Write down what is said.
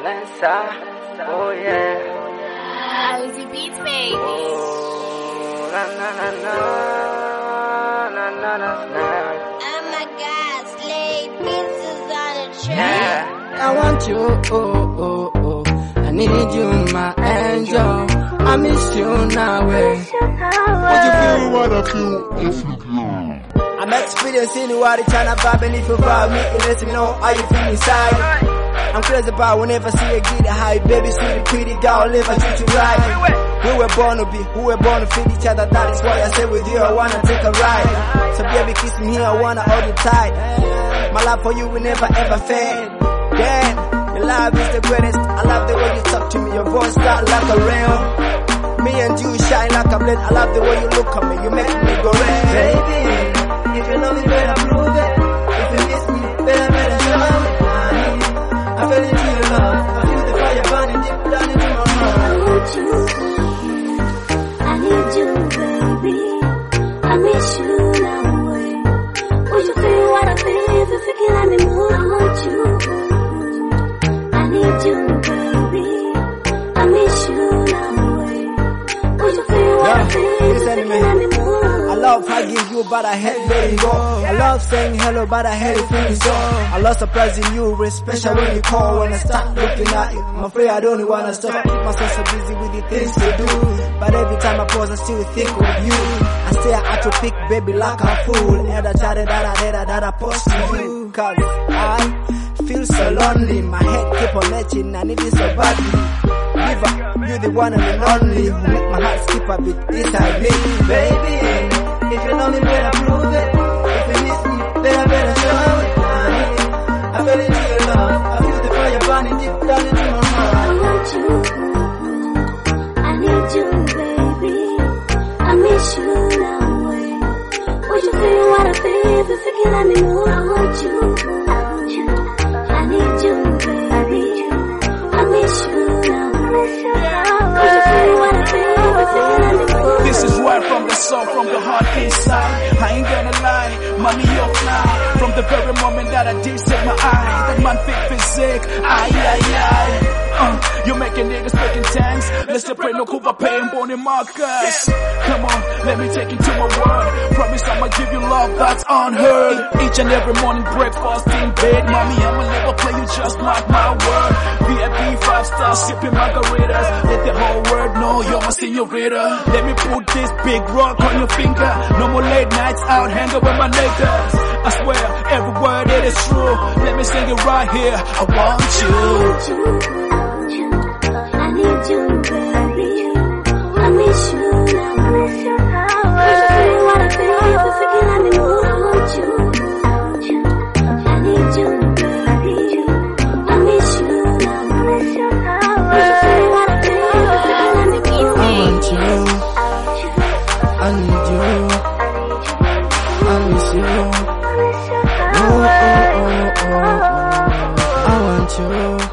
Lensa, oh yeah. Easy Beats, baby. Oh, na na na na na na na. Oh my God, Slay pieces on the track. Yeah. I want you, oh, oh, oh. I need you, my angel. I miss you now, What you feel, what I feel, if you can. I'm experiencing what it's trying to vibe, and if you vibe me, it lets me know how you feel inside. I'm crazy about whenever I see you get high, baby, sweet, pretty girl, live I treat you right. We were born to be, we were born to feel each other, that is why I say with you, I wanna take a ride. So baby, kiss me here, I wanna hold you tight. My love for you will never ever fade. Damn, your love is the greatest. I love the way you talk to me, your voice got like a rail. Me and you shine like a blade. I love the way you look at me, you make me go red. Baby, if you love me, better prove it. If you miss me, better show it. I fell into your love, I feel the fire burning deep down into my heart. I want you, I need you, baby. I miss you now. Would you feel what I feel if you can let me move? I want you, I need you, baby. I miss you now. Would you feel what I feel if you can let me move? I love hugging you, but I hate letting go. I love saying hello, but I hate feeling so. I love surprising you, especially when you call. When I start looking at you, I'm afraid I don't wanna stop. Keep myself so busy with the things to do. But every time I pause, I still think of you. I stare at your pic, baby, like a fool. And I try that I post to you. Cause I feel so lonely. My head keep on itching, I need it so badly. Diva, you're the one and only who make my heart skip a bit inside me. Baby, if you know me, better prove it. If you miss me, better show it. I fell into your love, I feel the fire burning deep down into my heart. I want you, I need you, baby. I miss you now. Would you feel what I feel if you can let me move? I want you, I need you, baby. I miss you now. Would you feel what I feel if you can let me move? This is right from the soul, from the heart inside. I ain't gonna lie, mommy, you're fly. From the very moment that I did set my eye, that man fit physique, you're making niggas making tanks. Let's just pray no cover pay and bone in Marcus. Come on, let me take you to my world. Promise I'ma give you love that's unheard. Each and every morning breakfast in bed. Mommy, I'ma never play you just like my word. VIP 5-star sipping margaritas. Let the whole world know you're my señorita. Let me put this big rock on your finger. No more late nights out hanging with my niggas. I swear every word it is true. Let me sing it right here. I want you. I need you, baby. I miss you now. Would you feel what I feel if you can let me move? I want you. I need you, baby. I miss you now. Would you feel what I feel if you can let me move? I want you, I need you, I miss you. Oh, oh, oh, oh, oh. I want you.